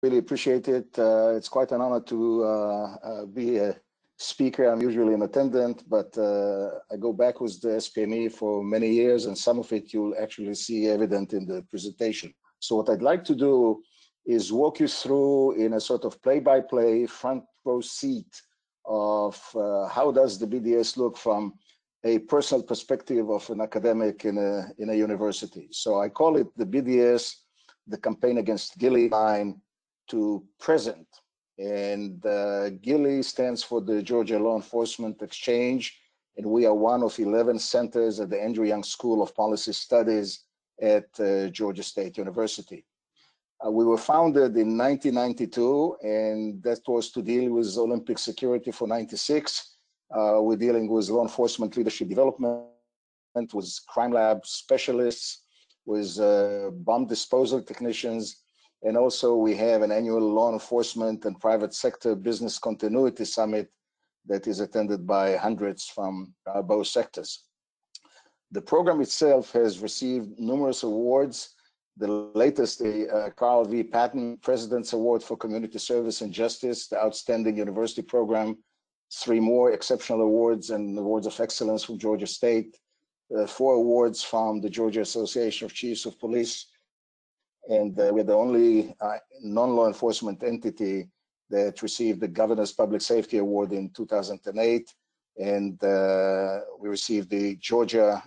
Really appreciate it. It's quite an honor to be a speaker. I'm usually an attendant, but I go back with the SPME for many years, and some of it you'll actually see evident in the presentation. So what I'd like to do is walk you through in a sort of play-by-play front row seat of how does the BDS look from a personal perspective of an academic in a university. So I call it the BDS, the Campaign Against Gili line to present. And Gili stands for the Georgia Law Enforcement Exchange, and we are one of 11 centers at the Andrew Young School of Policy Studies at Georgia State University. We were founded in 1992, and that was to deal with Olympic security for 96. We're dealing with law enforcement leadership development, with crime lab specialists, with bomb disposal technicians, and also we have an annual law enforcement and private sector business continuity summit that is attended by hundreds from both sectors. The program itself has received numerous awards. The latest, the Carl V. Patton President's Award for Community Service and Justice, the Outstanding University Program, 3 more exceptional awards and awards of excellence from Georgia State, 4 awards from the Georgia Association of Chiefs of Police, and we're the only non-law enforcement entity that received the Governor's Public Safety Award in 2008, and we received the Georgia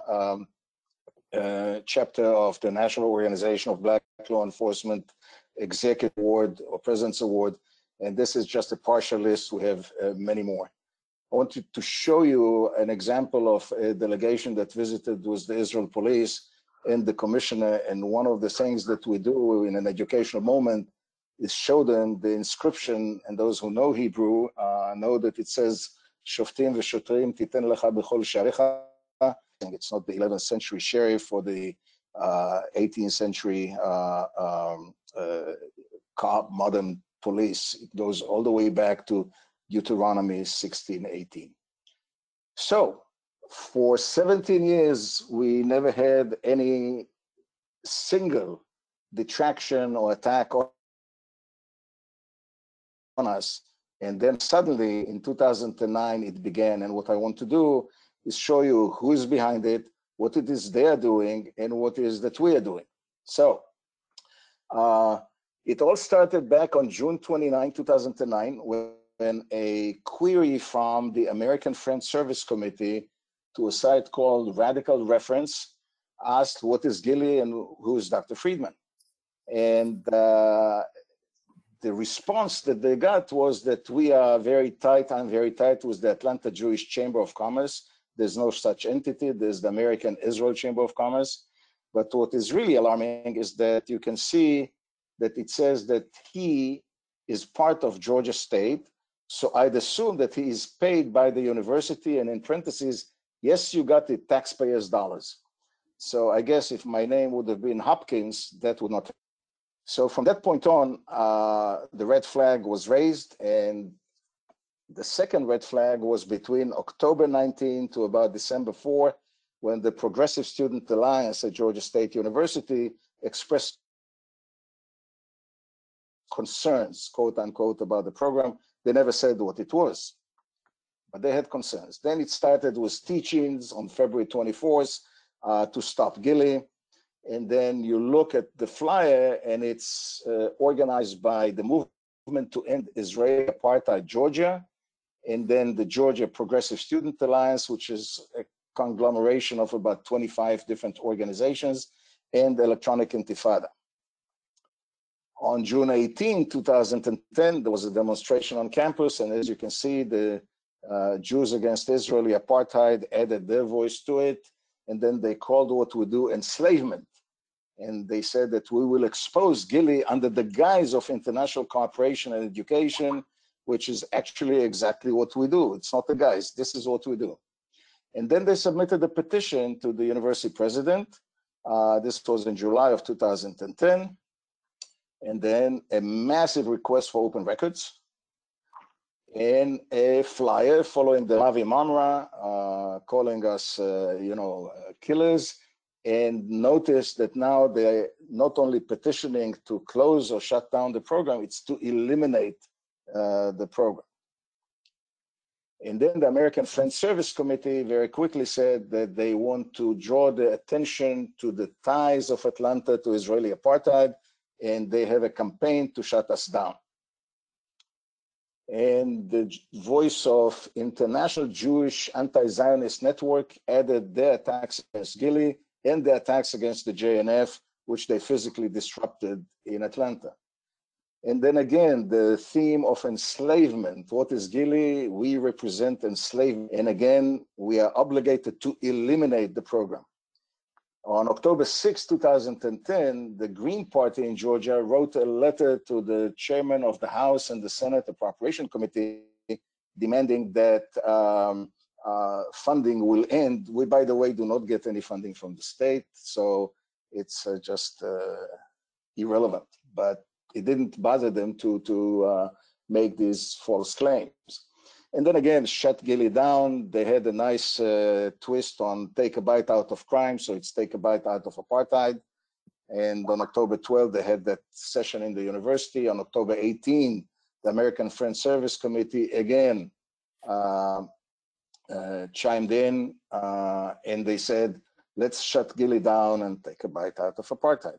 chapter of the National Organization of Black Law Enforcement Executive Award or President's Award, and this is just a partial list. We have many more. I wanted to show you an example of a delegation that visited with the Israel Police and the commissioner, and one of the things that we do in an educational moment is show them the inscription, and those who know Hebrew know that it says, Shoftim v'shotrim titen lecha b'chol sharecha. It's not the 11th century sheriff or the 18th century modern police. It goes all the way back to Deuteronomy 16:18. So for 17 years, we never had any single detraction or attack on us. And then suddenly in 2009, it began. And what I want to do is show you who is behind it, what it is they are doing, and what it is that we are doing. So it all started back on June 29, 2009, when a query from the American Friends Service Committee to a site called Radical Reference asked what is Gili and who is Dr. Friedman. And the response that they got was that we are very tight, I'm very tight with the Atlanta Jewish Chamber of Commerce. There's no such entity, there's the American Israel Chamber of Commerce. But what is really alarming is that you can see that it says that he is part of Georgia State. So I'd assume that he is paid by the university, and in parentheses, yes, you got it, taxpayers' dollars. So I guess if my name would have been Hopkins, that would not. So from that point on, the red flag was raised, and the second red flag was between October 19 to about December 4, when the Progressive Student Alliance at Georgia State University expressed concerns, quote unquote, about the program. They never said what it was, but they had concerns. Then it started with teachings on February 24th to stop Gili. And then you look at the flyer, and it's organized by the Movement to End Israeli Apartheid Georgia, and then the Georgia Progressive Student Alliance, which is a conglomeration of about 25 different organizations, and Electronic Intifada. On June 18, 2010, there was a demonstration on campus, and as you can see, the Jews Against Israeli Apartheid added their voice to it, and then they called what we do enslavement. And they said that we will expose Gili under the guise of international cooperation and education, which is actually exactly what we do. It's not a guise, this is what we do. And then they submitted a petition to the university president. This was in July of 2010. And then a massive request for open records and a flyer following the Avi Mamre calling us, killers. and notice that now they're not only petitioning to close or shut down the program, it's to eliminate the program. And then the American Friends Service Committee very quickly said that they want to draw the attention to the ties of Atlanta to Israeli apartheid, and they have a campaign to shut us down. And the voice of International Jewish Anti-Zionist Network added their attacks against Gili and the attacks against the JNF, which they physically disrupted in Atlanta. And then again, the theme of enslavement. What is Gili? We represent enslavement. And again, we are obligated to eliminate the program. On October 6, 2010, the Green Party in Georgia wrote a letter to the chairman of the House and the Senate Appropriation Committee demanding that funding will end. We, by the way, do not get any funding from the state, so it's just irrelevant. But it didn't bother them to make these false claims. And then again, shut Gili down. They had a nice twist on take a bite out of crime, so it's take a bite out of apartheid. And on October 12, they had that session in the university. On October 18, the American Friends Service Committee again chimed in, and they said, let's shut Gili down and take a bite out of apartheid.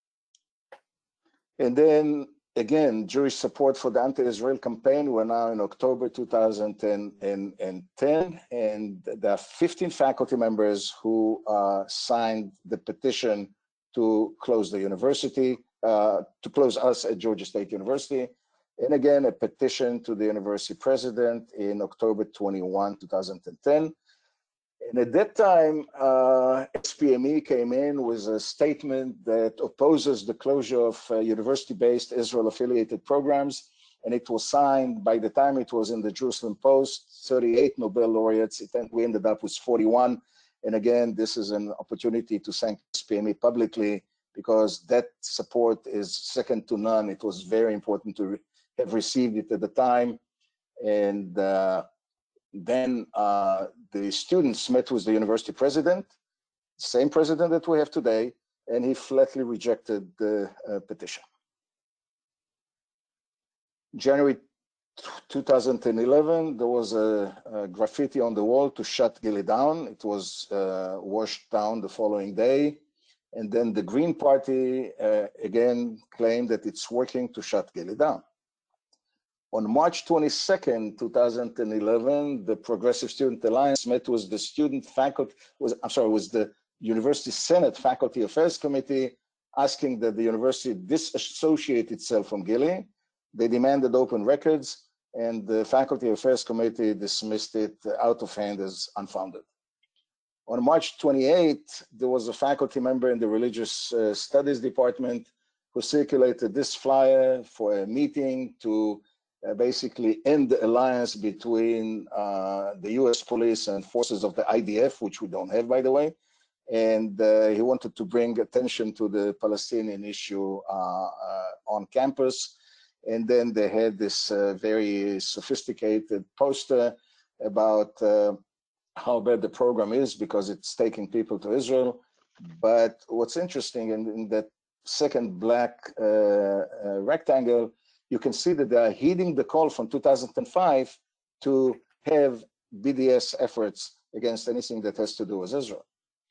And then again, Jewish support for the anti-Israel campaign were now in October 2010, and there are 15 faculty members who signed the petition to close the university, to close us at Georgia State University. And again, a petition to the university president in October 21, 2010. And at that time, SPME came in with a statement that opposes the closure of university-based Israel-affiliated programs, and it was signed, by the time it was in the Jerusalem Post, 38 Nobel laureates. We ended up with 41. And again, this is an opportunity to thank SPME publicly, because that support is second to none. It was very important to have received it at the time. And then the students met with the university president, same president that we have today, and he flatly rejected the petition. January 2011, there was a graffiti on the wall to shut Gili down. It was washed down the following day. And then the Green Party again claimed that it's working to shut Gili down. On March 22nd, 2011, the Progressive Student Alliance met with the student faculty, was the University Senate Faculty Affairs Committee, asking that the university disassociate itself from Gili. They demanded open records, and the Faculty Affairs Committee dismissed it out of hand as unfounded. On March 28th, there was a faculty member in the Religious Studies Department who circulated this flyer for a meeting to basically end the alliance between the US police and forces of the IDF, which we don't have, by the way. And he wanted to bring attention to the Palestinian issue on campus. And then they had this very sophisticated poster about how bad the program is because it's taking people to Israel. But what's interesting in that second black rectangle, you can see that they are heeding the call from 2005 to have BDS efforts against anything that has to do with Israel.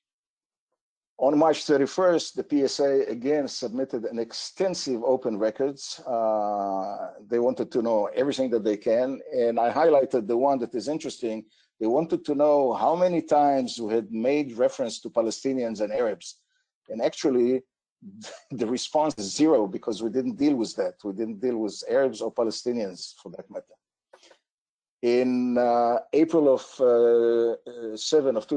On March 31st, the PSA again submitted an extensive open records. They wanted to know everything that they can, and I highlighted the one that is interesting. They wanted to know how many times we had made reference to Palestinians and Arabs, and actually, the response is 0 because we didn't deal with that. We didn't deal with Arabs or Palestinians for that matter. In April of 7 of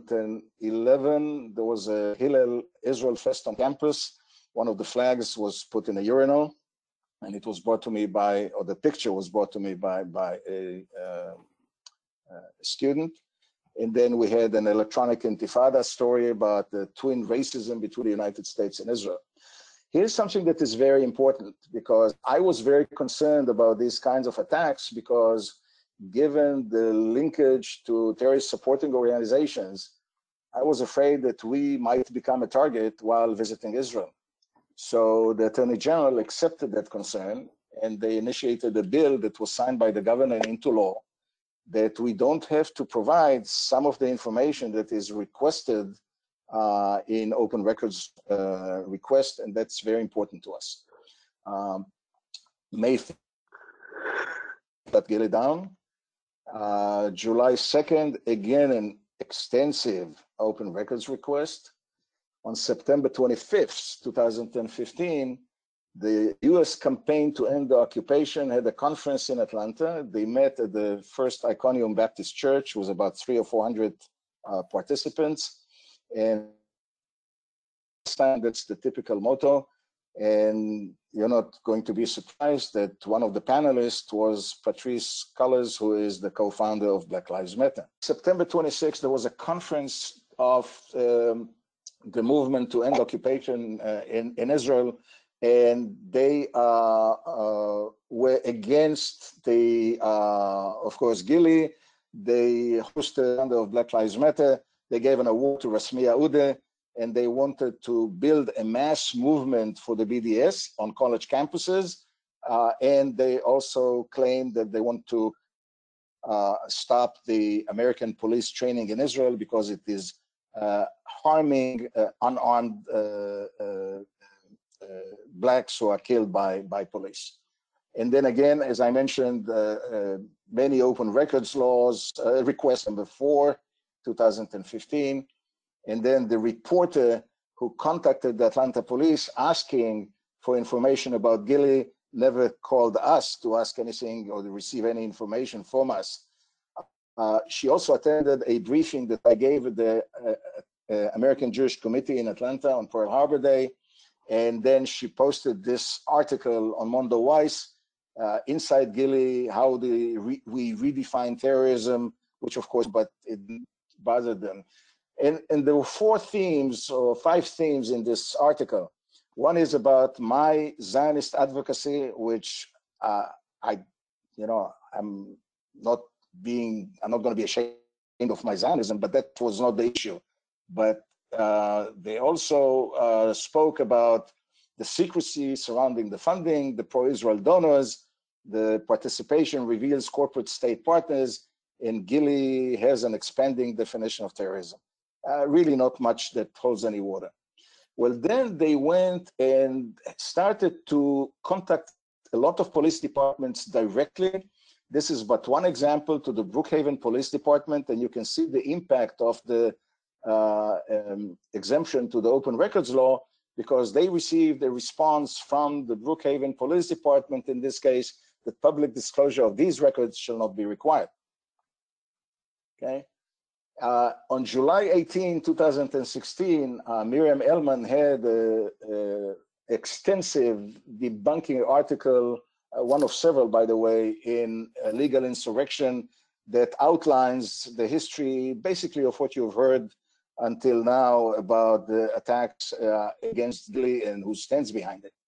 2011, there was a Hillel Israel Fest on campus. One of the flags was put in a urinal, and it was brought to me by, or the picture was brought to me by a student. And then we had an electronic intifada story about the twin racism between the United States and Israel. Here's something that is very important, because I was very concerned about these kinds of attacks, because given the linkage to terrorist supporting organizations, I was afraid that we might become a target while visiting Israel. So the Attorney General accepted that concern, and they initiated a bill that was signed by the governor into law that we don't have to provide some of the information that is requested in open records request, and that's very important to us. May 5th, got Gili down. July 2nd, again, an extensive open records request. On September 25th, 2015, the US Campaign to End the Occupation had a conference in Atlanta. They met at the First Iconium Baptist Church. It was about 300 or 400 participants. And this time, that's the typical motto. And you're not going to be surprised that one of the panelists was Patrisse Cullors, who is the co-founder of Black Lives Matter. September 26th, there was a conference of the movement to end occupation in Israel, and they were against the, of course, Gili. They hosted the founder of Black Lives Matter. They gave an award to Rasmiyah Udeh, and they wanted to build a mass movement for the BDS on college campuses. And they also claimed that they want to stop the American police training in Israel because it is harming unarmed blacks who are killed by police. And then again, as I mentioned, many open records laws, request number 4, 2015. And then the reporter who contacted the Atlanta police asking for information about Gili never called us to ask anything or to receive any information from us. She also attended a briefing that I gave at the American Jewish Committee in Atlanta on Pearl Harbor Day. And then she posted this article on Mondo Weiss, Inside Gili, how we redefine terrorism, which of course, but it bothered them. And there were 4 themes or 5 themes in this article. One is about my Zionist advocacy, which I'm not going to be ashamed of my Zionism, but that was not the issue. But they also spoke about the secrecy surrounding the funding, the pro-Israel donors, the participation reveals corporate state partners, and Gili has an expanding definition of terrorism. Really not much that holds any water. Well, then they went and started to contact a lot of police departments directly. This is but one example to the Brookhaven Police Department, and you can see the impact of the exemption to the open records law, because they received a response from the Brookhaven Police Department, in this case, that public disclosure of these records shall not be required. Okay. On July 18, 2016, Miriam Ellman had an extensive debunking article, one of several, by the way, in Legal Insurrection, that outlines the history, basically, of what you've heard until now about the attacks against Gili and who stands behind it.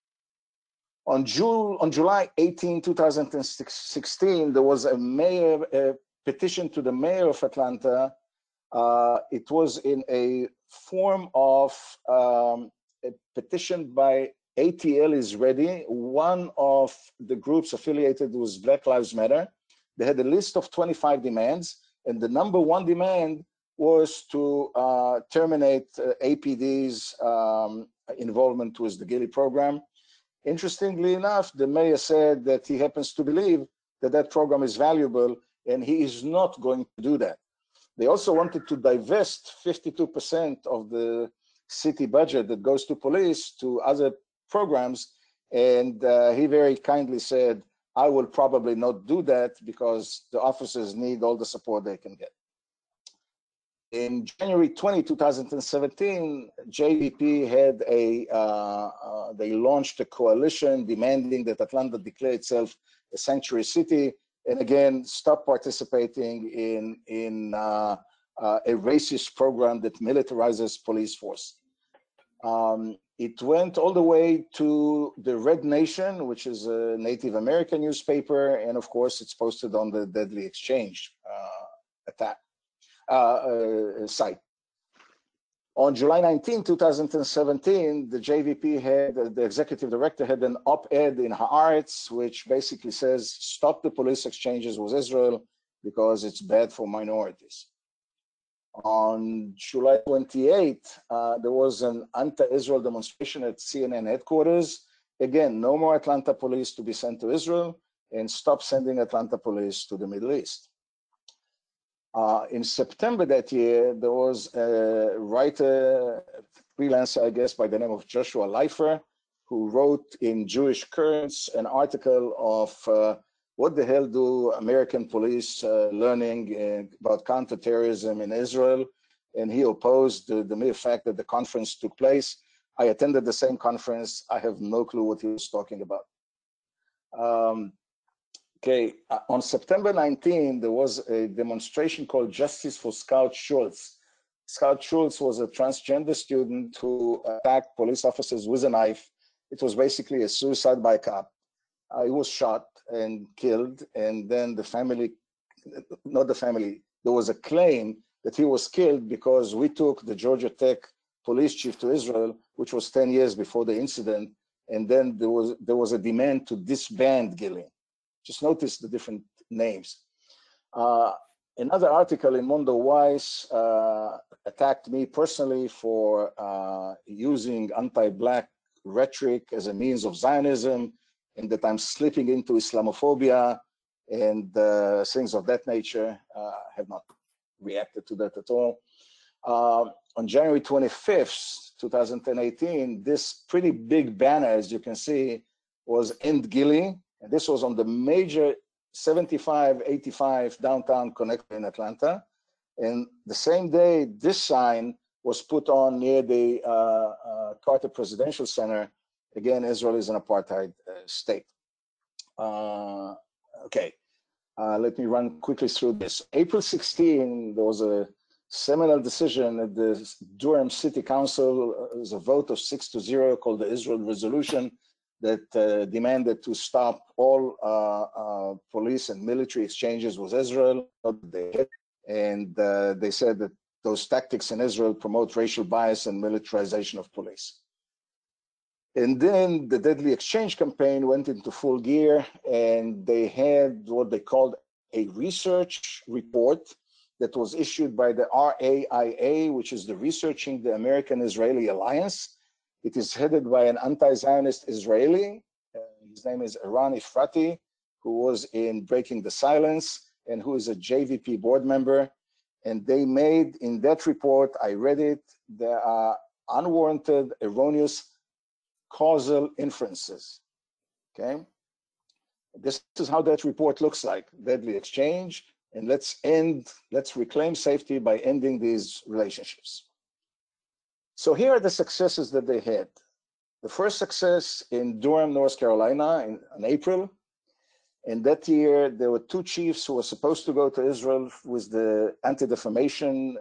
On July 18, 2016, there was a petition to the mayor of Atlanta. It was in a form of a petition by ATL is Ready, one of the groups affiliated with Black Lives Matter. They had a list of 25 demands, and the number 1 demand was to terminate APD's involvement with the Gili program. Interestingly enough, the mayor said that he happens to believe that that program is valuable, and he is not going to do that. They also wanted to divest 52% of the city budget that goes to police to other programs, and he very kindly said, I will probably not do that because the officers need all the support they can get. In January 20, 2017, JVP had they launched a coalition demanding that Atlanta declare itself a sanctuary city, and again, stop participating in a racist program that militarizes police force. It went all the way to the Red Nation, which is a Native American newspaper, and of course, it's posted on the Deadly Exchange attack site. On July 19, 2017, the JVP had, the executive director had an op-ed in Haaretz, which basically says, stop the police exchanges with Israel because it's bad for minorities. On July 28, there was an anti-Israel demonstration at CNN headquarters. Again, no more Atlanta police to be sent to Israel, and stop sending Atlanta police to the Middle East. In September that year, there was a writer, freelancer, I guess, by the name of Joshua Leifer, who wrote in Jewish Currents an article of what the hell do American police learning about counterterrorism in Israel? And he opposed the mere fact that the conference took place. I attended the same conference. I have no clue what he was talking about. Okay, on September 19, there was a demonstration called Justice for Scout Schultz. Scout Schultz was a transgender student who attacked police officers with a knife. It was basically a suicide by cop. He was shot and killed, and then the family, not the family, there was a claim that he was killed because we took the Georgia Tech police chief to Israel, which was 10 years before the incident, and then there was a demand to disband Gilly. Just notice the different names. Another article in Mondo Weiss attacked me personally for using anti-Black rhetoric as a means of Zionism, and that I'm slipping into Islamophobia and things of that nature. I have not reacted to that at all. On January 25th, 2018, this pretty big banner, as you can see, was End Gilly. And this was on the major 75-85 downtown connector in Atlanta. And the same day, this sign was put on near the Carter Presidential Center. Again, Israel is an apartheid state. Okay, let me run quickly through this. April 16, there was a seminal decision at the Durham City Council. It was a vote of 6-0 called the Israel Resolution that demanded to stop all police and military exchanges with Israel. And they said that those tactics in Israel promote racial bias and militarization of police. And then the Deadly Exchange campaign went into full gear, and they had what they called a research report that was issued by the RAIA, which is the Researching the American-Israeli Alliance. It is headed by an anti-Zionist Israeli. His name is Eran Efrati, who was in Breaking the Silence and who is a JVP board member. And they made in that report, I read it, there are unwarranted, erroneous causal inferences. Okay, this is how that report looks like. Deadly exchange, and let's reclaim safety by ending these relationships. So here are the successes that they had. The first success in Durham, North Carolina in April. And that year, there were two chiefs who were supposed to go to Israel with the anti-defamation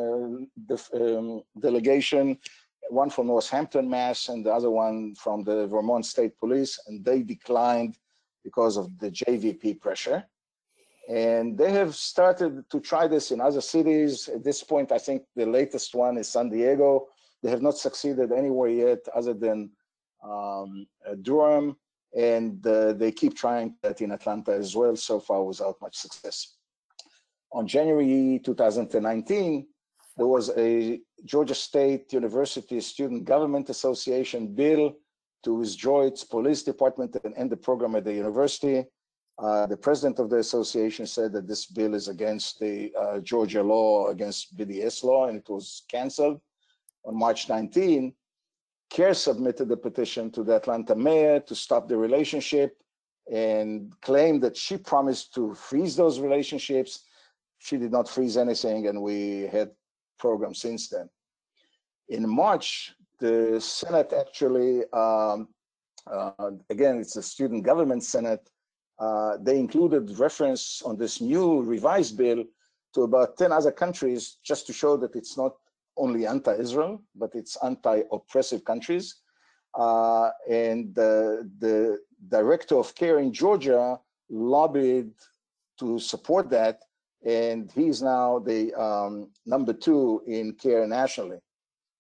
delegation, one from Northampton, Mass, and the other one from the Vermont State Police, and they declined because of the JVP pressure. And they have started to try this in other cities. At this point, I think the latest one is San Diego. They have not succeeded anywhere yet other than Durham. And they keep trying that in Atlanta as well, so far without much success. On January 2019, there was a Georgia State University Student Government Association bill to withdraw its police department and end the program at the university. The president of the association said that this bill is against the Georgia law, against BDS law, and it was canceled. On March 19, CARE submitted a petition to the Atlanta mayor to stop the relationship and claimed that she promised to freeze those relationships. She did not freeze anything, and we had programs since then. In March, the Senate actually, again, it's a student government Senate, they included reference on this new revised bill to about 10 other countries just to show that it's not only anti-Israel, but it's anti-oppressive countries. And the director of CARE in Georgia lobbied to support that, and he's now the #2 in CARE nationally.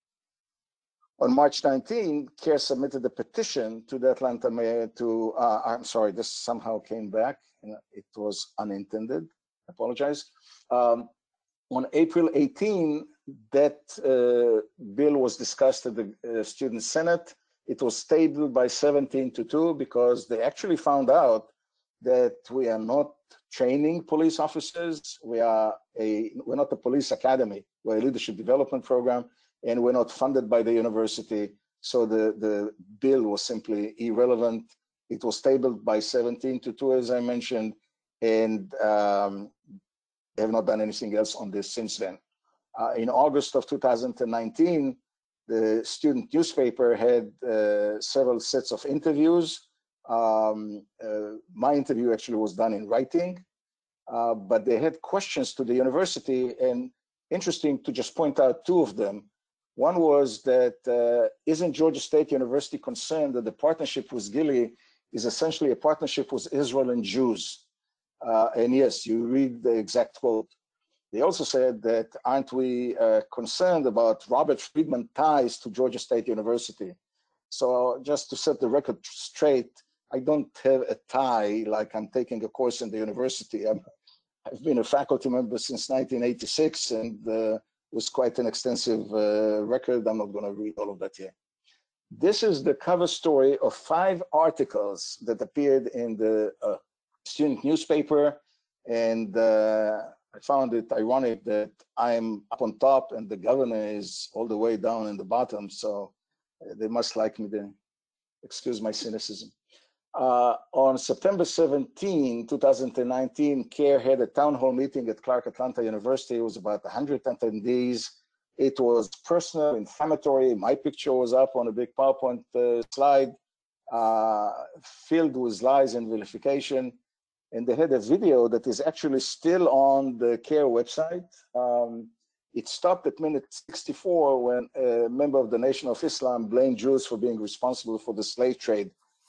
On March 19, CARE submitted a petition to the Atlanta mayor to, I'm sorry, this somehow came back. It was unintended, I apologize. On April 18, that bill was discussed at the Student Senate. It was tabled by 17-2 because they actually found out that we are not training police officers. We're not a police academy. We're a leadership development program, and we're not funded by the university. So the bill was simply irrelevant. It was tabled by 17-2, as I mentioned, and they have not done anything else on this since then. In August of 2019, the student newspaper had several sets of interviews. My interview actually was done in writing, but they had questions to the university, and interesting to just point out two of them. One was that isn't Georgia State University concerned that the partnership with Gili is essentially a partnership with Israel and Jews? And yes, you read the exact quote. They also said that, aren't we concerned about Robert Friedman ties to Georgia State University? So just to set the record straight, I don't have a tie like I'm taking a course in the university. I've been a faculty member since 1986, and was quite an extensive record. I'm not going to read all of that here. This is the cover story of 5 articles that appeared in the student newspaper, and I found it ironic that I'm up on top and the governor is all the way down in the bottom, so they must like me then. Excuse my cynicism. On September 17, 2019, CARE had a town hall meeting at Clark Atlanta University. It was about 100 attendees. It was personal, inflammatory. My picture was up on a big PowerPoint slide, filled with lies and vilification. And they had a video that is actually still on the CARE website. It stopped at minute 64 when a member of the Nation of Islam blamed Jews for being responsible for the slave trade.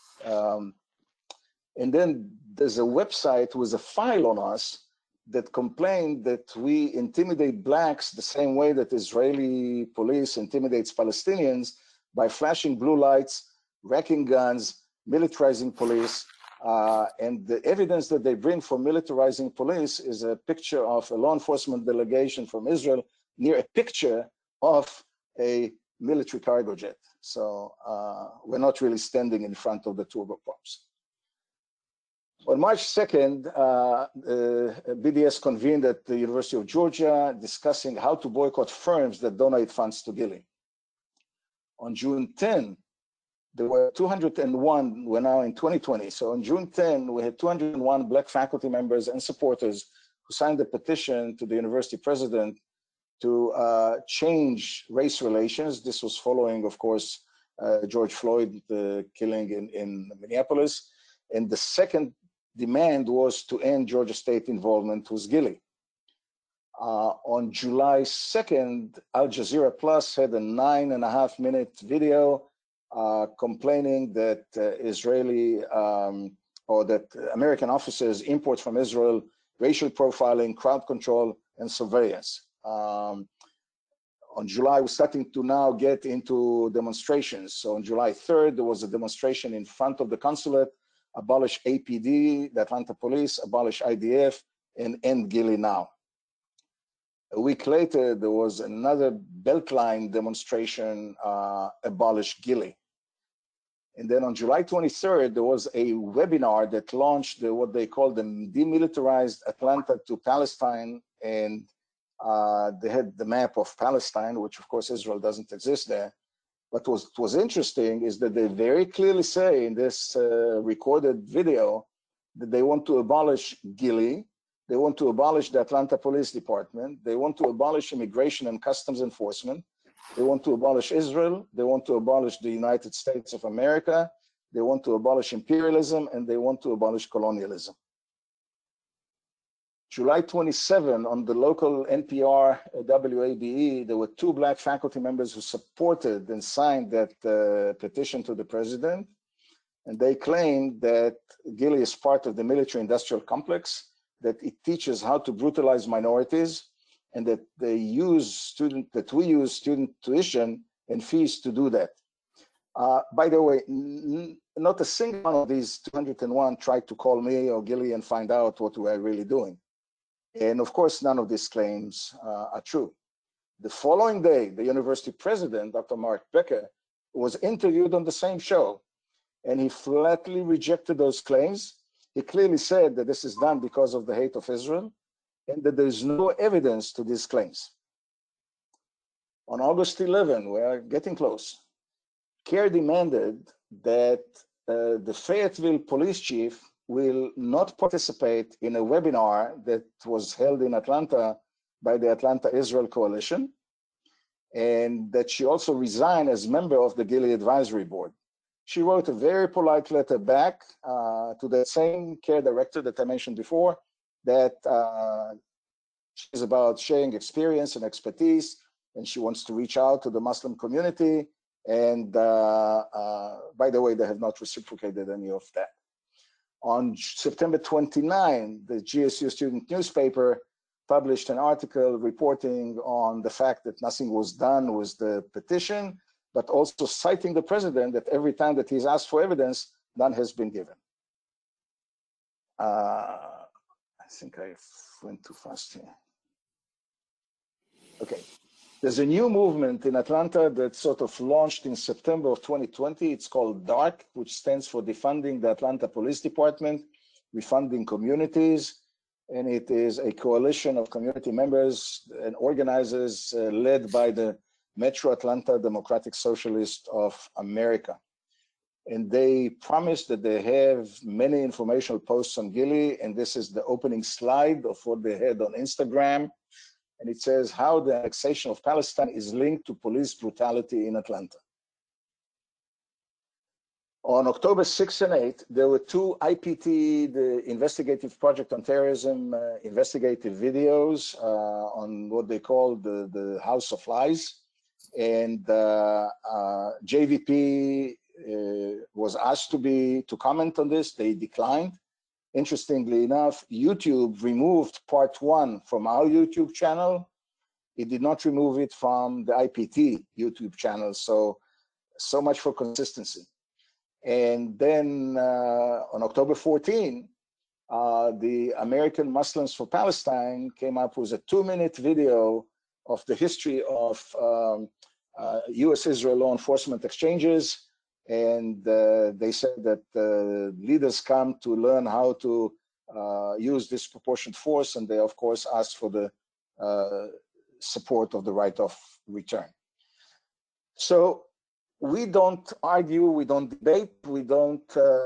And then there's a website with a file on us that complained that we intimidate blacks the same way that Israeli police intimidates Palestinians by flashing blue lights, wrecking guns, militarizing police. And the evidence that they bring for militarizing police is a picture of a law enforcement delegation from Israel near a picture of a military cargo jet. So we're not really standing in front of the turboprops. On March 2nd, BDS convened at the University of Georgia discussing how to boycott firms that donate funds to Gili. On June 10, there were 201, we're now in 2020. So on June 10, we had 201 Black faculty members and supporters who signed a petition to the university president to change race relations. This was following, of course, George Floyd, the killing in Minneapolis. And the second demand was to end Georgia State involvement with Gili. On July 2nd, Al Jazeera Plus had a 9.5-minute video complaining that Israeli or that American officers import from Israel racial profiling, crowd control, and surveillance. On July, we're starting to now get into demonstrations. So on July 3rd, there was a demonstration in front of the consulate, abolish APD, the Atlanta police, abolish IDF, and end Gili now. A week later, there was another Beltline demonstration, abolish Gili. And then on July 23rd, there was a webinar that launched what they call the Demilitarized Atlanta to Palestine. And they had the map of Palestine, which of course Israel doesn't exist there. But what was interesting is that they very clearly say in this recorded video that they want to abolish Gili, they want to abolish the Atlanta Police Department, they want to abolish immigration and customs enforcement, they want to abolish Israel, they want to abolish the United States of America, they want to abolish imperialism, and they want to abolish colonialism. July 27, on the local NPR WABE, there were 2 Black faculty members who supported and signed that petition to the president. And they claimed that Gili is part of the military-industrial complex, that it teaches how to brutalize minorities, and that we use student tuition and fees to do that. By the way, not a single one of these 201 tried to call me or Gilly and find out what we are really doing. And of course, none of these claims are true. The following day, the university president, Dr. Mark Becker, was interviewed on the same show, and he flatly rejected those claims. He clearly said that this is done because of the hate of Israel and that there is no evidence to these claims. On August 11, we are getting close, CARE demanded that the Fayetteville police chief will not participate in a webinar that was held in Atlanta by the Atlanta Israel Coalition, and that she also resign as member of the Gilly Advisory Board. She wrote a very polite letter back to the same CARE director that I mentioned before, that she's about sharing experience and expertise, and she wants to reach out to the Muslim community. And by the way, they have not reciprocated any of that. On September 29, the GSU student newspaper published an article reporting on the fact that nothing was done with the petition, but also citing the president that every time that he's asked for evidence, none has been given. I think I went too fast here. Okay. There's a new movement in Atlanta that sort of launched in September of 2020. It's called DARK, which stands for Defunding the Atlanta Police Department, Refunding Communities. And it is a coalition of community members and organizers led by the Metro Atlanta Democratic Socialists of America. And they promise that they have many informational posts on Gilly, and this is the opening slide of what they had on Instagram. And it says how the annexation of Palestine is linked to police brutality in Atlanta. On October 6 and 8, there were two IPT, the Investigative Project on Terrorism, investigative videos on what they call the House of Lies. And JVP was asked to comment on this. They declined. Interestingly enough, YouTube removed part 1 from our YouTube channel. It did not remove it from the IPT YouTube channel. So much for consistency. And then on October 14, the American Muslims for Palestine came up with a 2-minute video of the history of US-Israel law enforcement exchanges. And they said that leaders come to learn how to use disproportionate force, and they, of course, asked for the support of the right of return. So we don't argue, we don't debate, we don't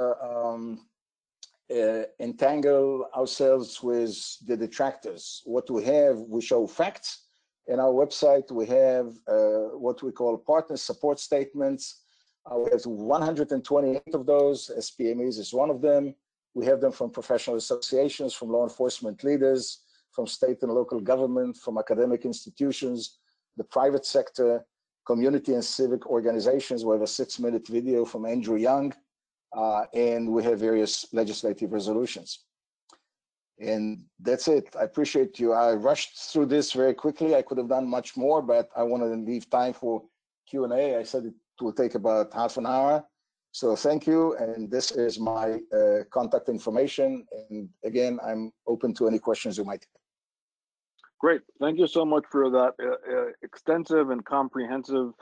entangle ourselves with the detractors. What we have, we show facts. In our website, we have what we call partner support statements. We have 128 of those. SPMEs is one of them. We have them from professional associations, from law enforcement leaders, from state and local government, from academic institutions, the private sector, community and civic organizations. We have a 6-minute video from Andrew Young, and we have various legislative resolutions. And that's it. I appreciate you. I rushed through this very quickly. I could have done much more, but I wanted to leave time for Q&A. I said it will take about half an hour. So thank you. And this is my contact information. And again, I'm open to any questions you might have. Great. Thank you so much for that extensive and comprehensive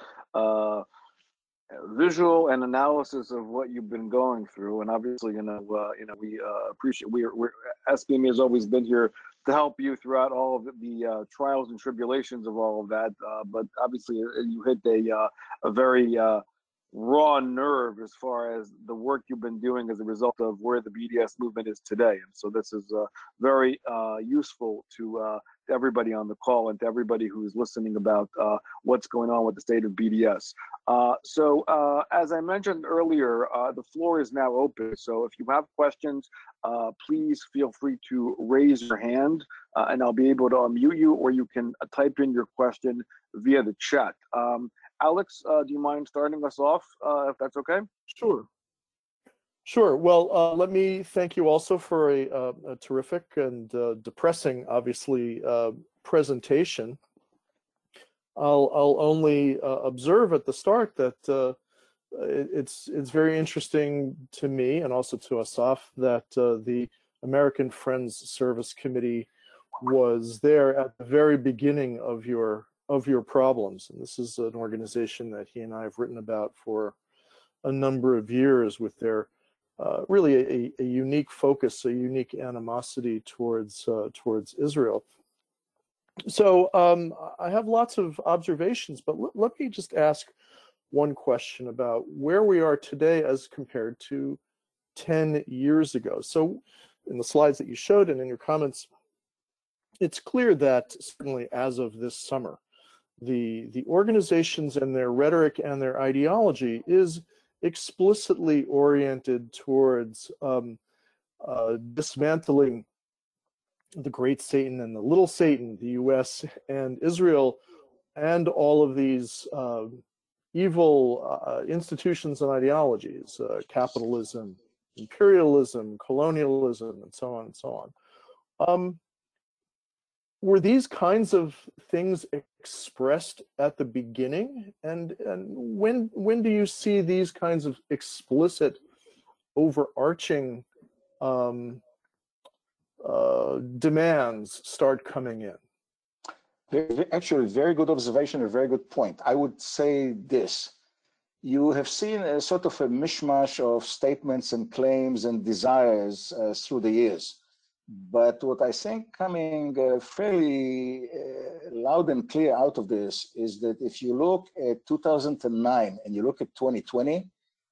visual and analysis of what you've been going through. And obviously, we appreciate, SPME has always been here to help you throughout all of the trials and tribulations of all of that. But obviously, you hit a very raw nerve as far as the work you've been doing as a result of where the BDS movement is today. And so this is very useful to everybody on the call and to everybody who's listening about what's going on with the state of BDS. So as I mentioned earlier, the floor is now open. So if you have questions, please feel free to raise your hand and I'll be able to unmute you, or you can type in your question via the chat. Alex, do you mind starting us off, if that's okay? Sure. Sure. Well, let me thank you also for a terrific and depressing, obviously, presentation. I'll only observe at the start that it's very interesting to me and also to Asaf that the American Friends Service Committee was there at the very beginning of your problems, and this is an organization that he and I have written about for a number of years with their really a unique focus, a unique animosity towards Israel. So I have lots of observations, but let me just ask one question about where we are today as compared to 10 years ago. So in the slides that you showed and in your comments, it's clear that certainly as of this summer, the organizations and their rhetoric and their ideology is explicitly oriented towards dismantling the great Satan and the little Satan, the US and Israel, and all of these evil institutions and ideologies, capitalism, imperialism, colonialism, and so on and so on. Were these kinds of things expressed at the beginning? And when do you see these kinds of explicit, overarching demands start coming in? Actually, very good observation, a very good point. I would say this. You have seen a sort of a mishmash of statements and claims and desires through the years. But what I think coming fairly loud and clear out of this is that if you look at 2009 and you look at 2020,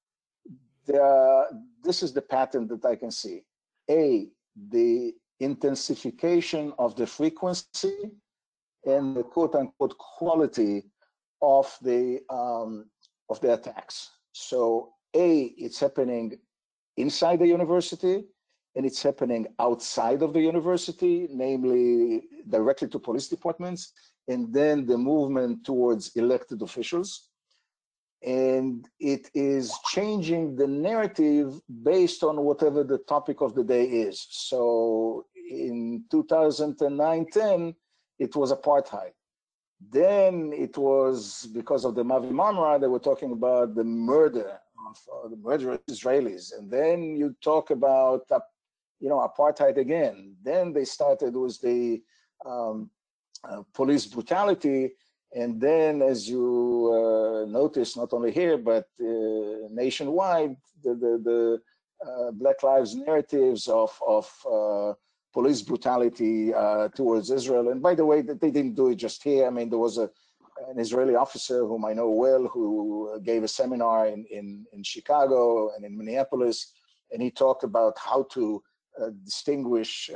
this is the pattern that I can see. A, the intensification of the frequency and the quote unquote quality of the attacks. So A, it's happening inside the university, and it's happening outside of the university, namely directly to police departments, and then the movement towards elected officials. And it is changing the narrative based on whatever the topic of the day is. So in 2009-10, it was apartheid. Then it was because of the Mavi Marmara, they were talking about the murder of the murderous Israelis. And then you talk about apartheid again. Then they started with the police brutality. And then, as you notice, not only here, but nationwide, the Black Lives narratives of police brutality towards Israel. And by the way, they didn't do it just here. I mean, there was an Israeli officer whom I know well who gave a seminar in Chicago and in Minneapolis, and he talked about how to distinguish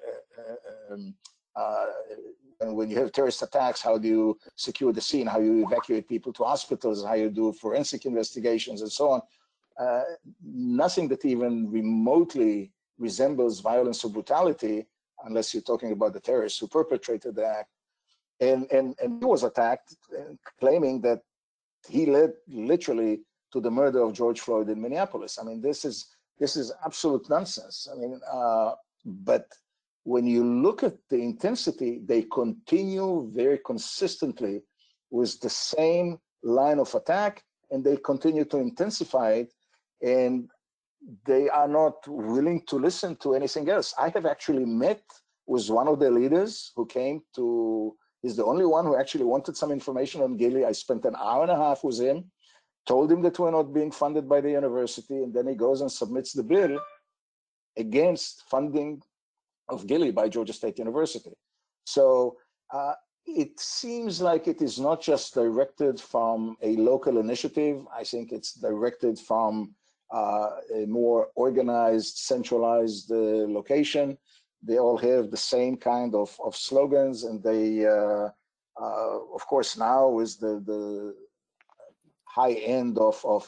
when you have terrorist attacks, how do you secure the scene, how you evacuate people to hospitals, how you do forensic investigations, and so on. Nothing that even remotely resembles violence or brutality, unless you're talking about the terrorists who perpetrated the act. And he was attacked, claiming that he led literally to the murder of George Floyd in Minneapolis. I mean, this is absolute nonsense. I mean, but when you look at the intensity, they continue very consistently with the same line of attack, and they continue to intensify it, and they are not willing to listen to anything else. I have actually met with one of the leaders who came to, he's the only one who actually wanted some information on Gili. I spent an hour and a half with him, told him that we're not being funded by the university, and then he goes and submits the bill against funding of Gili by Georgia State University. So it seems like it is not just directed from a local initiative. I think it's directed from a more organized, centralized location. They all have the same kind of slogans, and they, of course, now is the high end of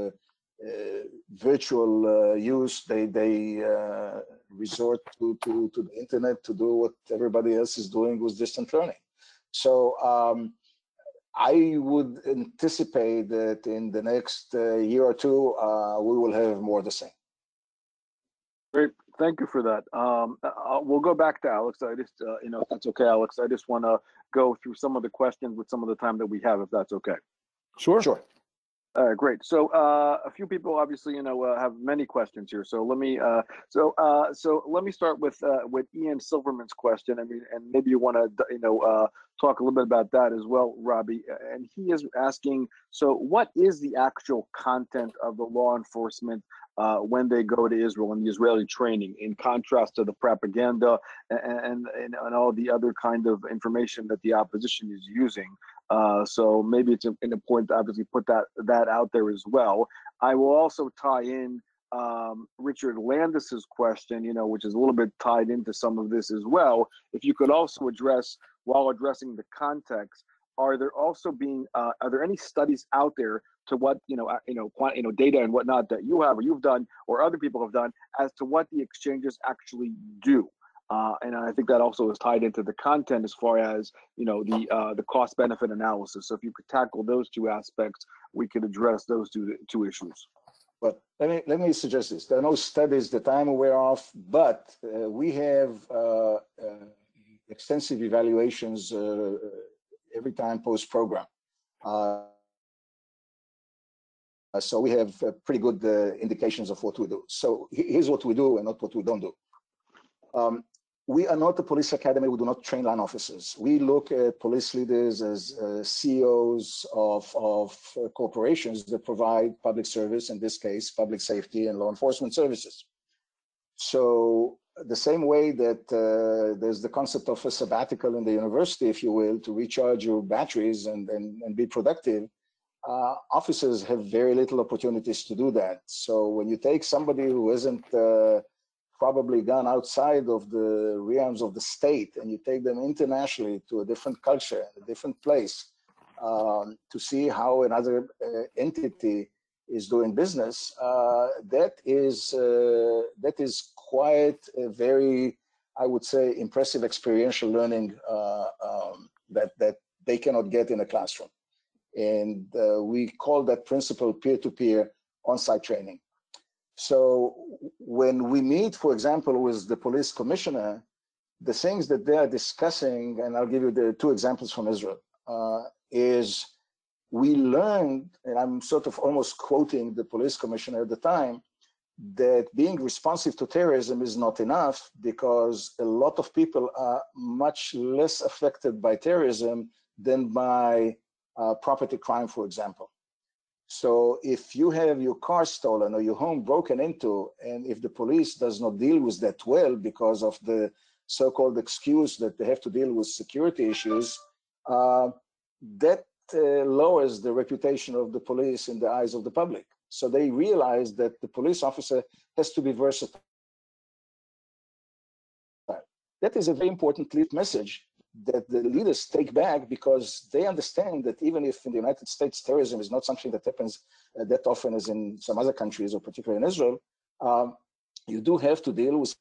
virtual use. They resort to the internet to do what everybody else is doing with distant learning. So I would anticipate that in the next year or two, we will have more of the same. Great. Thank you for that. We'll go back to Alex. I just, if that's okay, Alex, I just want to go through some of the questions with some of the time that we have, if that's okay. Sure. Sure. Great. So a few people obviously, have many questions here. So let me, so let me start with Ian Silverman's question. I mean, and maybe you want to, talk a little bit about that as well, Robbie. And he is asking, so what is the actual content of the law enforcement when they go to Israel and the Israeli training, in contrast to the propaganda and all the other kind of information that the opposition is using? So maybe it's important to obviously put that out there as well. I will also tie in Richard Landis's question, which is a little bit tied into some of this as well. If you could also address, while addressing the context, are there any studies out there to what data and whatnot that you have or you've done or other people have done as to what the exchanges actually do? And I think that also is tied into the content as far as the cost benefit analysis. So if you could tackle those two aspects, we could address those two issues. But let me suggest this. There are no studies that I'm aware of, but we have extensive evaluations every time post-program. So we have pretty good indications of what we do. So here's what we do and not what we don't do. We are not a police academy. We do not train line officers. We look at police leaders as CEOs of corporations that provide public service, in this case, public safety and law enforcement services. So the same way that there's the concept of a sabbatical in the university, if you will, to recharge your batteries and be productive, officers have very little opportunities to do that. So when you take somebody who isn't probably gone outside of the realms of the state and you take them internationally to a different culture, a different place, to see how another entity is doing business, that is quite a very, I would say, impressive experiential learning that they cannot get in a classroom. And we call that principle peer-to-peer on-site training. So when we meet, for example, with the police commissioner, the things that they are discussing, and I'll give you the two examples from Israel, is we learned, and I'm sort of almost quoting the police commissioner at the time, that being responsive to terrorism is not enough because a lot of people are much less affected by terrorism than by property crime, for example. So if you have your car stolen or your home broken into, and if the police does not deal with that well because of the so-called excuse that they have to deal with security issues, that lowers the reputation of the police in the eyes of the public. So they realize that the police officer has to be versatile. That is a very important message that the leaders take back, because they understand that even if in the United States terrorism is not something that happens that often as in some other countries, or particularly in Israel, you do have to deal with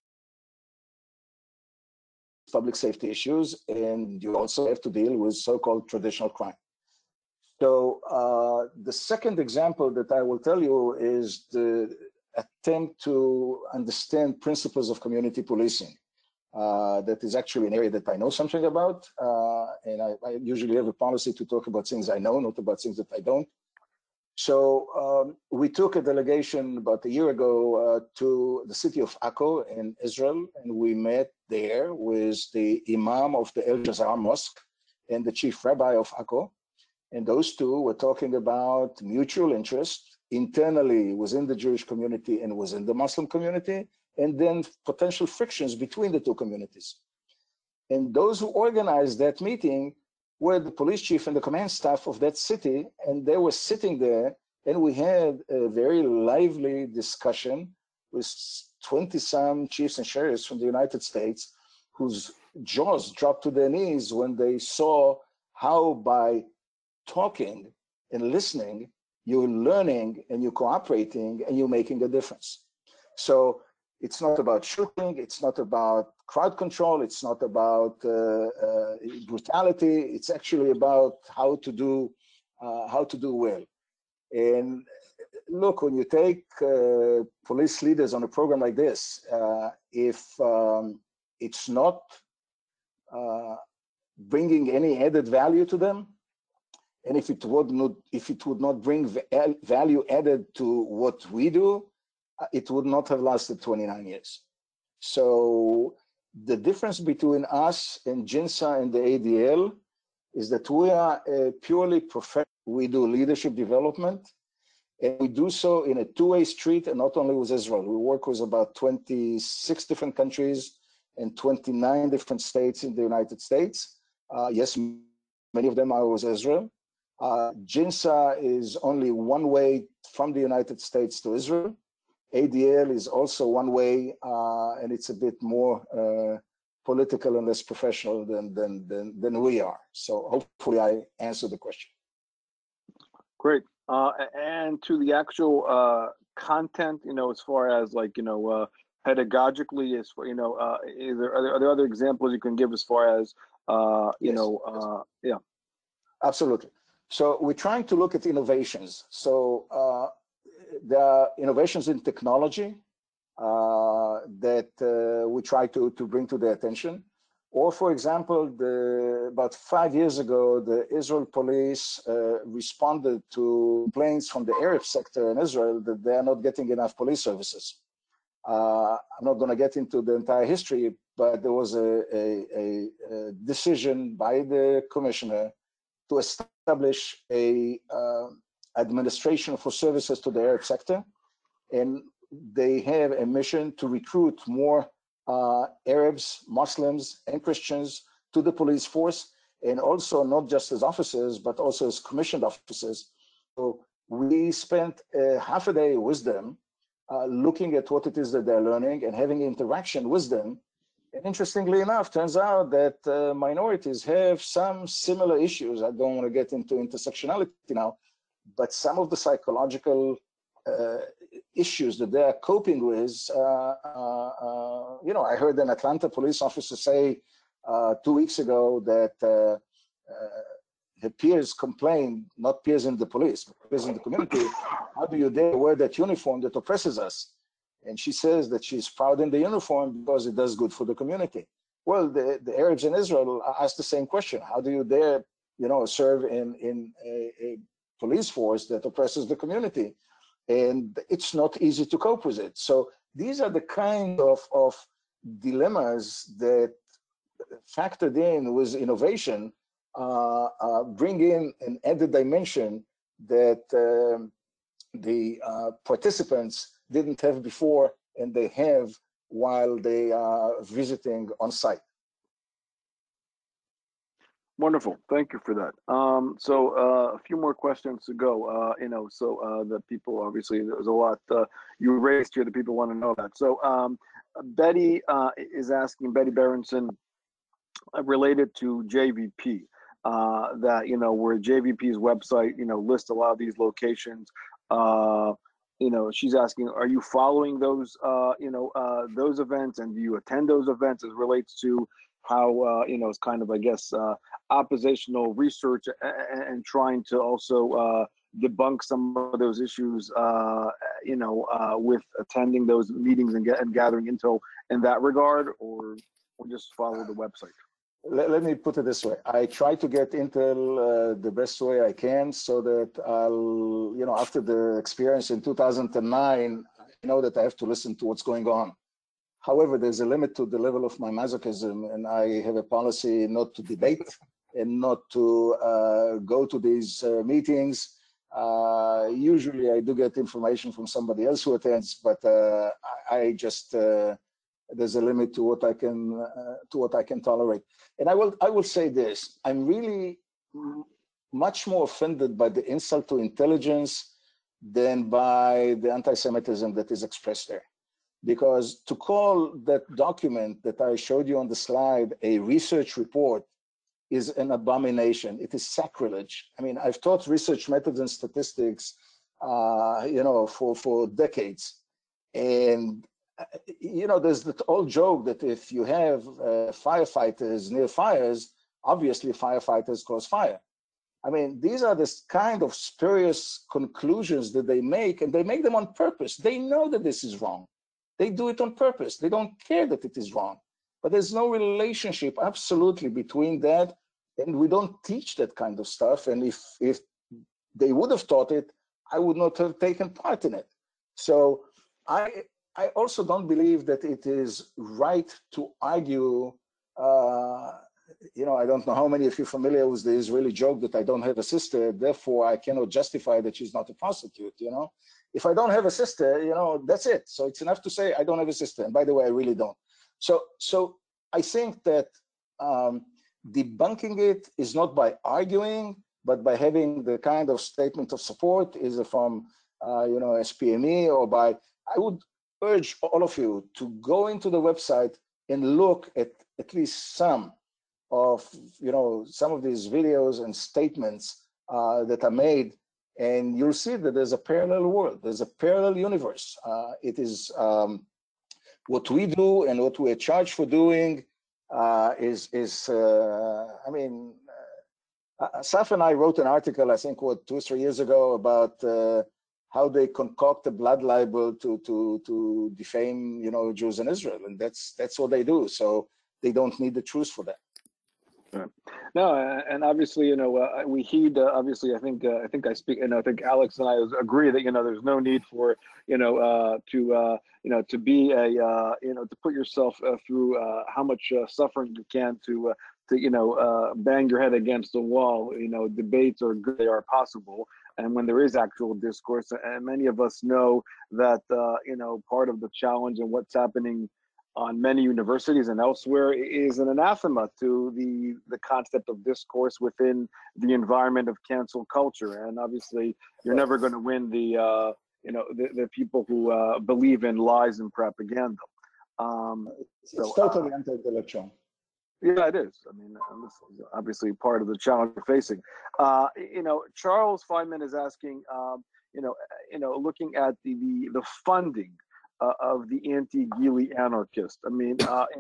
public safety issues, and you also have to deal with so-called traditional crime. So the second example that I will tell you is the attempt to understand principles of community policing. That is actually an area that I know something about, and I usually have a policy to talk about things I know, not about things that I don't. So we took a delegation about a year ago to the city of Akko in Israel, and we met there with the Imam of the El Jazar Mosque and the chief rabbi of Akko. And those two were talking about mutual interest internally within the Jewish community and within the Muslim community, and then potential frictions between the two communities. And those who organized that meeting were the police chief and the command staff of that city, and they were sitting there, and we had a very lively discussion with 20-some chiefs and sheriffs from the United States, whose jaws dropped to their knees when they saw how by talking and listening, you're learning and you're cooperating and you're making a difference. So it's not about shooting, it's not about crowd control, it's not about brutality, it's actually about how to do well. And look, when you take police leaders on a program like this, if it's not bringing any added value to them, and if it would not bring value added to what we do, it would not have lasted 29 years. So the difference between us and JINSA and the ADL is that we are purely professional. We do leadership development, and we do so in a two-way street, and not only with Israel. We work with about 26 different countries and 29 different states in the United States. Yes, many of them are with Israel. JINSA is only one way from the United States to Israel. ADL is also one way, and it's a bit more political and less professional than we are. So hopefully I answered the question. Great. And to the actual content, as far as like, pedagogically, as for, are there other examples you can give as far as, Yes. Yeah. Absolutely. So we're trying to look at innovations. So there are innovations in technology that we try to bring to their attention. Or, for example, about 5 years ago, the Israel police responded to complaints from the Arab sector in Israel that they are not getting enough police services. I'm not going to get into the entire history, but there was a decision by the commissioner to establish a administration for services to the Arab sector, and they have a mission to recruit more Arabs, Muslims, and Christians to the police force, and also not just as officers, but also as commissioned officers. So we spent half a day with them, looking at what it is that they're learning and having interaction with them. And interestingly enough, turns out that minorities have some similar issues. I don't want to get into intersectionality now, but some of the psychological issues that they are coping with, I heard an Atlanta police officer say 2 weeks ago that her peers complained, not peers in the police, but peers in the community, how do you dare wear that uniform that oppresses us? And she says that she's proud in the uniform because it does good for the community. Well, the Arabs in Israel asked the same question. How do you dare, serve in a police force that oppresses the community? And it's not easy to cope with it. So these are the kind of dilemmas that factored in with innovation bring in an added dimension that the participants didn't have before, and they have while they are visiting on site. Wonderful. Thank you for that. So a few more questions to go. The people, obviously, there's a lot you raised here that people want to know about. So Betty is asking, Betty Berenson, related to JVP, that, where JVP's website, lists a lot of these locations. She's asking, are you following those, those events, and do you attend those events as relates to how, it's kind of, I guess, oppositional research and trying to also debunk some of those issues, with attending those meetings and gathering intel in that regard, or just follow the website? Let me put it this way. I try to get intel the best way I can, so that I'll, after the experience in 2009, I know that I have to listen to what's going on. However, there's a limit to the level of my masochism, and I have a policy not to debate and not to go to these meetings. Usually I do get information from somebody else who attends, but I just, there's a limit to what I can tolerate. And I will say this: I'm really much more offended by the insult to intelligence than by the anti-Semitism that is expressed there. Because to call that document that I showed you on the slide a research report is an abomination. It is sacrilege. I mean, I've taught research methods and statistics, for decades, and there's that old joke that if you have firefighters near fires, obviously firefighters cause fire. I mean, these are this kind of spurious conclusions that they make, and they make them on purpose. They know that this is wrong. They do it on purpose. They don't care that it is wrong. But there's no relationship absolutely between that, and we don't teach that kind of stuff. And if they would have taught it, I would not have taken part in it. So I also don't believe that it is right to argue. I don't know how many of you are familiar with the Israeli joke that I don't have a sister, therefore I cannot justify that she's not a prostitute. If I don't have a sister, that's it. So it's enough to say I don't have a sister. And by the way, I really don't. So I think that debunking it is not by arguing, but by having the kind of statement of support, either from SPME or by, I would urge all of you to go into the website and look at least some of these videos and statements that are made, and you'll see that there's a parallel world, there's a parallel universe. It is what we do and what we are charged for doing Asaf and I wrote an article, I think, 2 or 3 years ago, about how they concoct a blood libel to defame, Jews in Israel, and that's what they do. So they don't need the truth for that. No, and obviously, we heed. Obviously, I think I speak, and I think Alex and I agree that there's no need for to be to put yourself through how much suffering you can to bang your head against the wall. Debates are good; they are possible, and when there is actual discourse, and many of us know that part of the challenge and what's happening on many universities and elsewhere is an anathema to the concept of discourse within the environment of cancel culture. And obviously, you're never going to win the people who believe in lies and propaganda. It's totally anti-intellectual. Yeah, it is. I mean, this is obviously part of the challenge we're facing. Charles Feynman is asking, looking at the funding of the anti-Gili anarchist. I mean,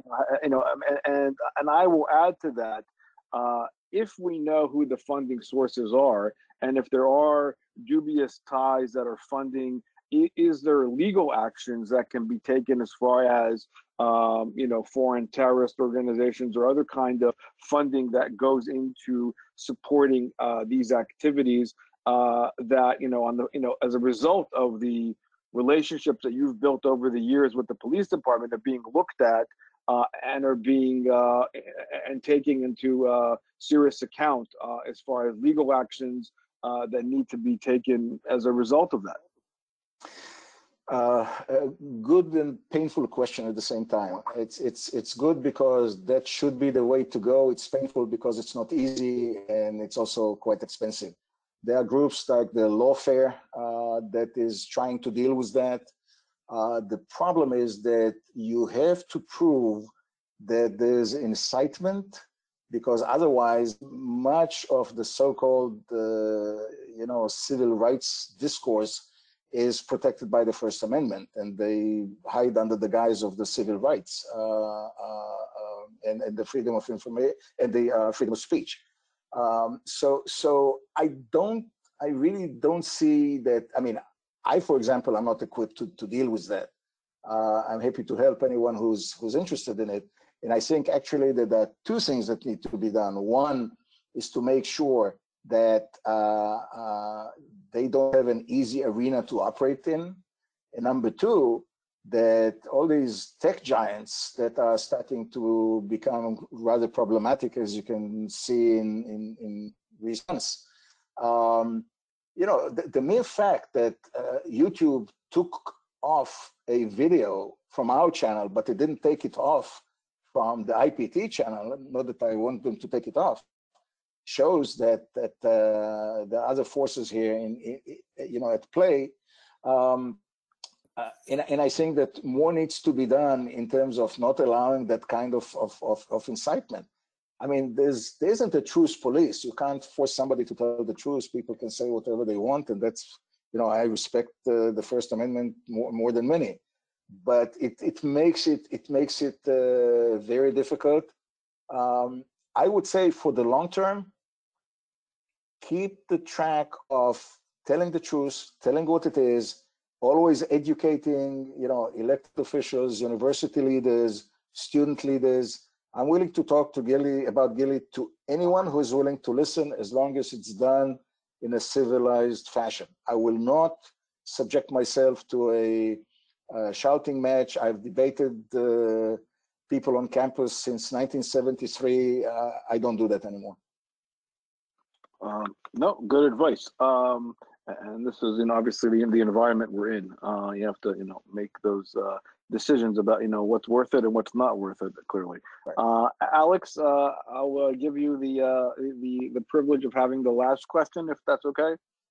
and I will add to that, if we know who the funding sources are, and if there are dubious ties that are funding, is there legal actions that can be taken as far as foreign terrorist organizations or other kind of funding that goes into supporting these activities that as a result of the relationships that you've built over the years with the police department are being looked at and are being and taking into serious account as far as legal actions that need to be taken as a result of that? A good and painful question at the same time. It's good because that should be the way to go. It's painful because it's not easy, and it's also quite expensive. There are groups like the Lawfare that is trying to deal with that. The problem is that you have to prove that there's incitement, because otherwise much of the so-called civil rights discourse is protected by the First Amendment, and they hide under the guise of the civil rights and the freedom of information and the freedom of speech. So I really don't see that. I mean, for example, I'm not equipped to deal with that. I'm happy to help anyone who's interested in it. And I think actually that there are two things that need to be done. One is to make sure that they don't have an easy arena to operate in. And number two, that all these tech giants that are starting to become rather problematic, as you can see in recent months, the mere fact that YouTube took off a video from our channel, but it didn't take it off from the IPT channel, not that I want them to take it off, shows that the other forces here at play. And I think that more needs to be done in terms of not allowing that kind of incitement. I mean, there isn't a truth police. You can't force somebody to tell the truth. People can say whatever they want, and that's, I respect the First Amendment more than many. But it makes it very difficult. I would say for the long term, keep the track of telling the truth, telling what it is, always educating, elected officials, university leaders, student leaders. I'm willing to talk to about Gilly to anyone who is willing to listen, as long as it's done in a civilized fashion. I will not subject myself to a shouting match. I've debated people on campus since 1973. I don't do that anymore. No, good advice. And this is, obviously the environment we're in. You have to, make those decisions about, what's worth it and what's not worth it. Clearly, right. Alex, I'll give you the privilege of having the last question, if that's okay.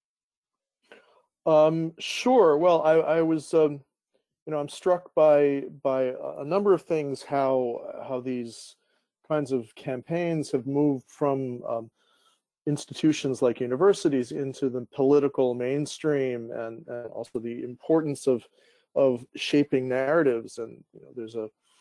Sure. Well, I was, I'm struck by a number of things. How these kinds of campaigns have moved from institutions like universities into the political mainstream, and also the importance of shaping narratives. And there's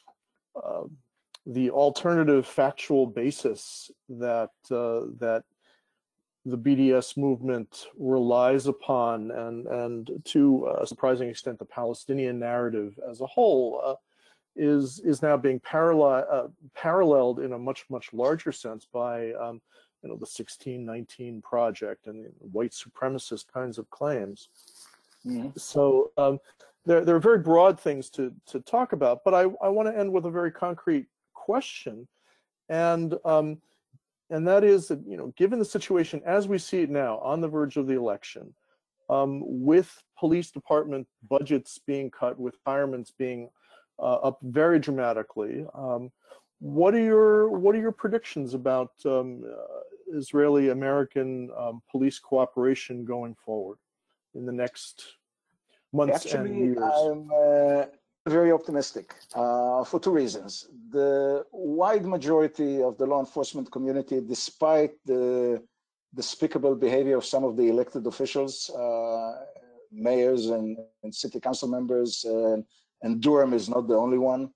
the alternative factual basis that that the BDS movement relies upon, and to a surprising extent, the Palestinian narrative as a whole is now being paralleled in a much larger sense by the 1619 Project and white supremacist kinds of claims. Mm-hmm. So there are very broad things to talk about, but I want to end with a very concrete question, and that is that, given the situation as we see it now, on the verge of the election, with police department budgets being cut, with hirements being up very dramatically, what are your predictions about Israeli-American police cooperation going forward in the next months and years? I'm very optimistic for two reasons. The wide majority of the law enforcement community, despite the despicable behavior of some of the elected officials, mayors and city council members, and Durham is not the only one.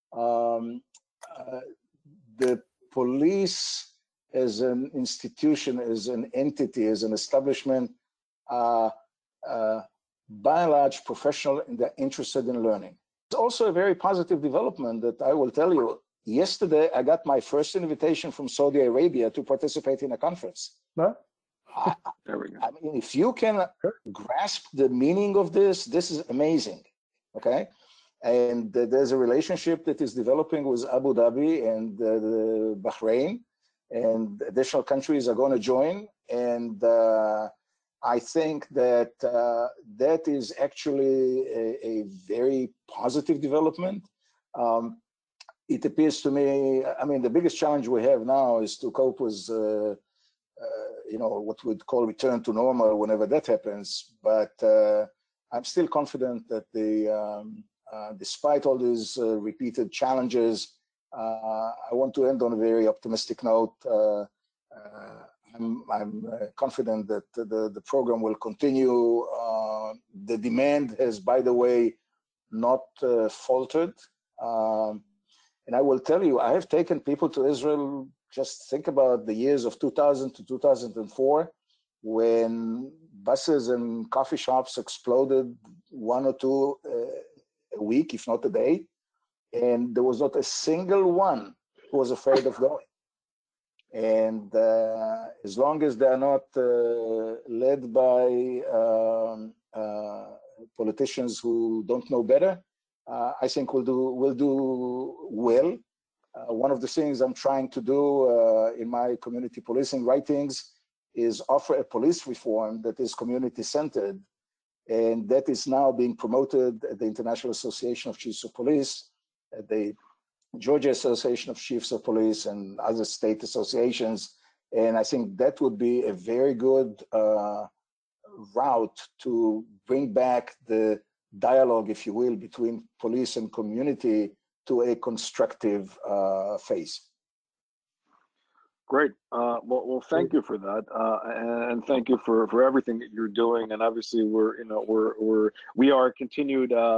The police as an institution, as an entity, as an establishment, by and large professional, and they're interested in learning. It's also a very positive development that I will tell you. Yesterday, I got my first invitation from Saudi Arabia to participate in a conference. Huh? There we go. I mean, if you can grasp the meaning of this is amazing, okay? And there's a relationship that is developing with Abu Dhabi and Bahrain, and additional countries are going to join. And I think that that is actually a very positive development. It appears to me, I mean, the biggest challenge we have now is to cope with, what we'd call return to normal whenever that happens. But I'm still confident that despite all these repeated challenges, I want to end on a very optimistic note. I'm confident that the program will continue. The demand has, by the way, not faltered. And I will tell you, I have taken people to Israel. Just think about the years of 2000 to 2004, when buses and coffee shops exploded, one or two a week, if not a day. And there was not a single one who was afraid of going. And as long as they are not led by politicians who don't know better, I think we'll do well. One of the things I'm trying to do in my community policing writings is offer a police reform that is community-centered, and that is now being promoted at the International Association of Chiefs of Police, at the Georgia Association of Chiefs of Police, and other state associations. And I think that would be a very good route to bring back the dialogue, if you will, between police and community to a constructive phase. Great. Well, thank you for that, and thank you for everything that you're doing. And obviously, we are continued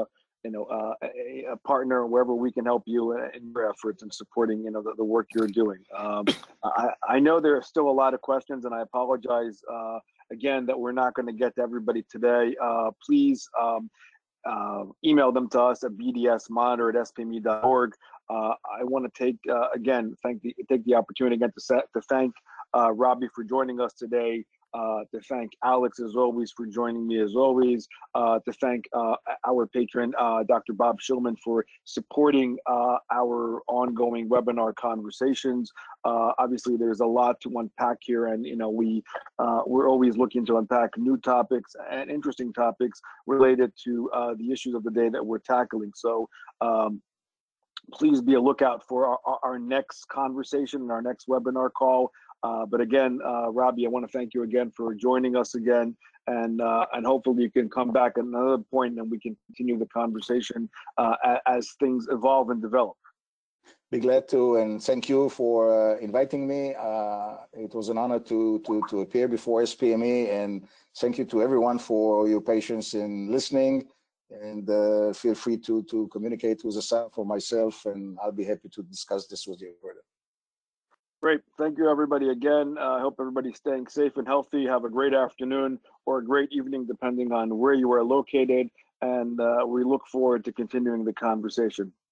a partner wherever we can help you in your efforts and supporting, the work you're doing. I know there are still a lot of questions, and I apologize again that we're not going to get to everybody today. Please email them to us at bdsmonitor@spme.org. I want to take the opportunity again to thank Robbie for joining us today. To thank Alex, as always, for joining me, as always. To thank our patron, Dr. Bob Shillman, for supporting our ongoing webinar conversations. Obviously, there's a lot to unpack here, and we're always looking to unpack new topics and interesting topics related to the issues of the day that we're tackling. So please be a lookout for our next conversation and our next webinar call. But again, Robbie, I want to thank you again for joining us again, and hopefully you can come back at another point and we can continue the conversation as things evolve and develop. Be glad to, and thank you for inviting me. It was an honor to appear before SPME, and thank you to everyone for your patience in listening. And feel free to communicate with Asaf or myself, and I'll be happy to discuss this with you further. Great. Thank you, everybody, again. I hope everybody's staying safe and healthy. Have a great afternoon or a great evening, depending on where you are located. And we look forward to continuing the conversation.